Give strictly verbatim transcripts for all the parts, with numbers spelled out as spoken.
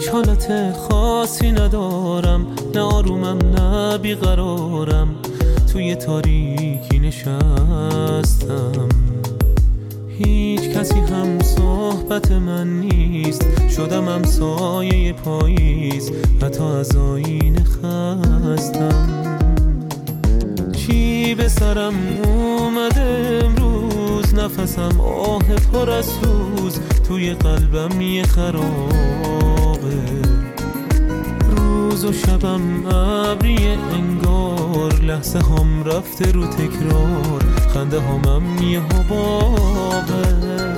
هیچ حالت خاصی ندارم، نه آرومم نه بیقرارم، توی تاریکی نشستم. هیچ کسی هم صحبت من نیست، شدم همسایه پاییز، حتی از آینه خستم. چی به سرم اومده امروز، نفسم آه پر از سوز، توی قلبم یه خرابه. روز و شبم ابریه انگار، لحظه هم رفته رو تکرار، خنده همم یه حبابه.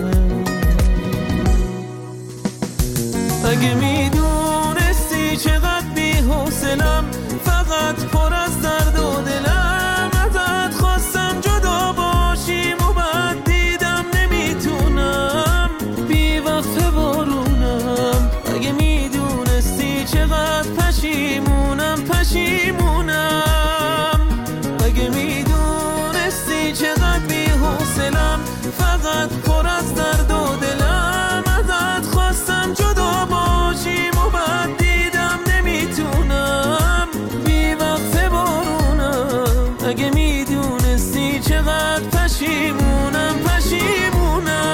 اگه میدونستی چقدر بی حوصلم، فقط پر از درد و دلم، ازت خواستم جدا باشیم و بعد دیدم نمیتونم، بی وقت بارونم. اگه میدونستی چقدر پشیمونم پشیمونم، اگه میدونستی چقدر بی حوصلم، فقط پر از درد و دلم، ازت خواستم جدا باشیم و بعد دیدم نمیتونم، بی وقت بارونم. اگه میدونستی چقدر پشیمونم پشیمونم.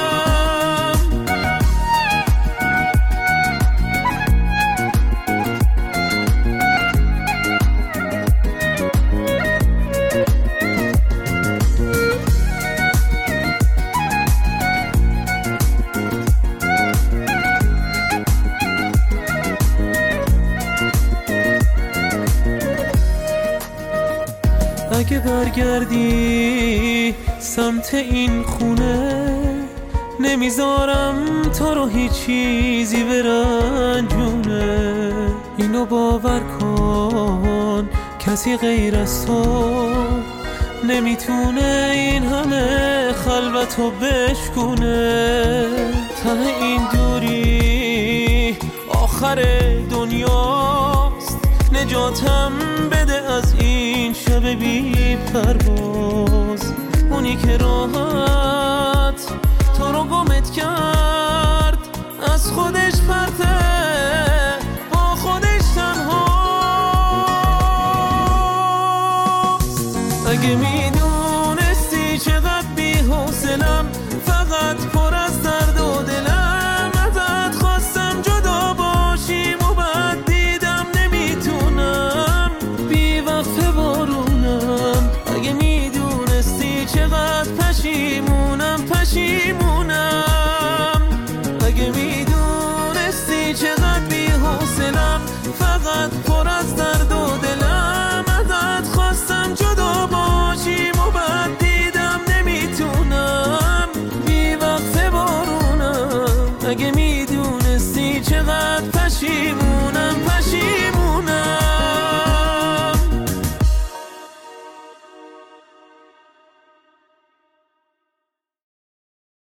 اگه برگردی سمت این خونه، نمیذارم تو رو هیچ چیزی برنجونه. اینو باور کن کسی غیر از تو نمیتونه این همه خلوتو بشکونه. ته این دوری آخر دنیاست، نجاتم بده از این شب بی پرواز. اونی که راحت تو رو گمت کرد، از خودش پرته با خودش تنهاست. اگه میدونستی چقدر بی حوصلم، فقط پر از درد و دلم، ازت خواستم جدا باشیم و بعد دیدم نمیتونم، بی وقت بارونم. اگه میدونستی چقدر پشیمونم پشیمونم، اگه میدونستی چقدر بی حوصلم، فقط پر از درد و دلم، ازت خواستم جدا باشیم و بعد دیدم نمیتونم، بی وقت بارونم. اگه میدونستی چقدر پشیمونم.